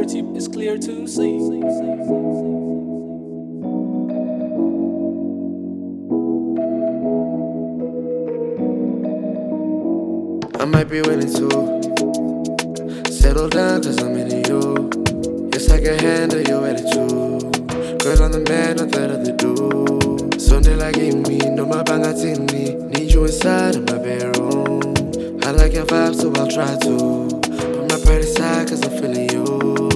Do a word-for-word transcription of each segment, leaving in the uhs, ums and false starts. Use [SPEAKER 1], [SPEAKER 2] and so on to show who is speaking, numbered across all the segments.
[SPEAKER 1] clear to it's clear to see.
[SPEAKER 2] I might be willing to settle down cause I'm into you. Yes, I can handle your attitude. Girl, I'm the man, not that other dude. Sunday like me, no my banga me. Need you inside of my bedroom. I like your vibe, so I'll try to put my pride aside cause I'm feeling you.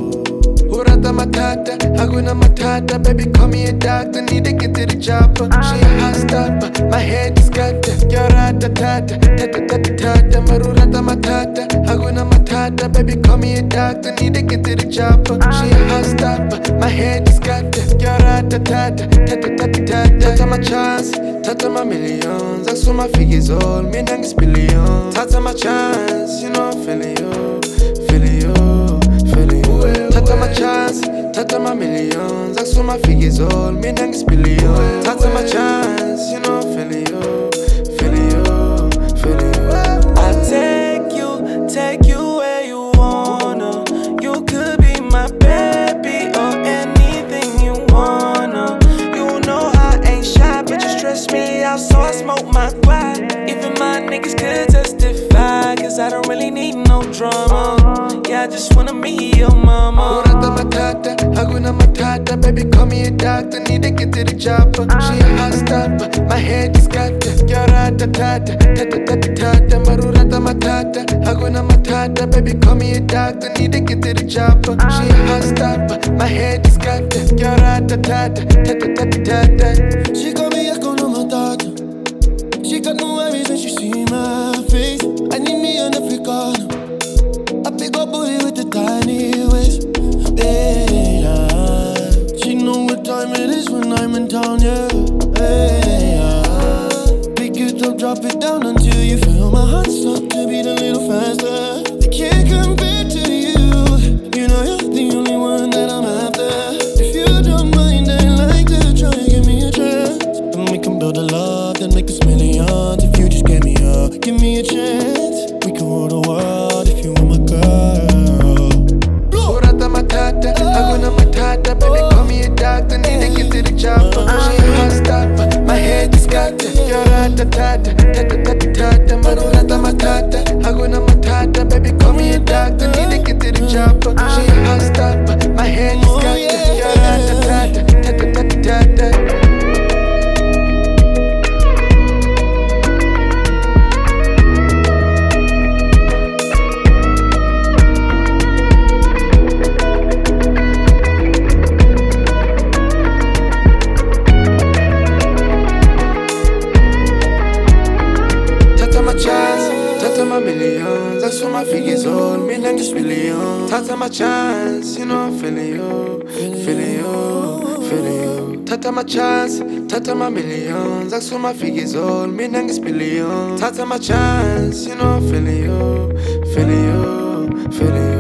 [SPEAKER 2] Urata matata, aguna matata. Baby, call me a doctor, need to get to the chopper. She a hot stopper, my head is scatter. Yorata tata, tata tata tata. Marurata matata, aguna matata. Baby, call me a doctor, need to get to the chopper. She a hot stopper, my head is scatter. Yorata tata, tata tata tata. Tata my chance, tata my millions. I saw my figures all, me nang is billion. Tata my chance, you know I'm feeling you, feeling you, feeling you. Tata my chance, tata my millions. I saw my figures all, me nang is billion. Tata my chance, you know I'm feeling you, feeling you, feeling you.
[SPEAKER 3] I'll take you, take you where you wanna. You could be my baby or anything you wanna. You know I ain't shy, but you stress me out, so I smoke my quad. Even my niggas could testify, cause I don't really need no drama. Yeah, I just wanna meet your mama.
[SPEAKER 2] Urata matata, aguna matata. Baby, call me a doctor, need to get to the chopper. She a hot stopper, my head is scatter. Yorata tata, tata tata tata. Marurata matata, aguna matata. Baby, call me a doctor, need to get to the chopper. She a hot stopper, my head is scatter. Yorata tata, tata tata tata.
[SPEAKER 4] She got me Hakuna Matata. She got no worries when she see my face. I need me an Africana, a big old booty with the tiny waist. Hey, yeah. She know what time it is when I'm in town, yeah. Hey, yeah. Pick it up, drop it down until you feel my heart start to beat a little faster. They can't compare to you. You know you're the only one that I'm after. If you don't mind, I'd like to try and give me a chance. And we can build a love that make us millions. If you just give me a, give me a chance, we can rule the world if you want my girl.
[SPEAKER 2] Urata matata, aguna matata. Baby, call me a doctor, need to get to the chopper. She a hot stopper, my head is scatter. Yorata tata, tata tata tata. Marurata matata, aguna matata. Baby, call me a doctor, need to get to the chopper. She a hot stopper, my head is scatter. Yorata tata, tata tata tata. Tata my millions, I saw my figures all, me nang is billion. Tata my chance, you know I'm feeling you, feeling you, feeling you. Tata my chance, tata my millions, I saw my figures all, me nang is billion. Tata my chance, you know I'm feeling you, feeling you, feeling you.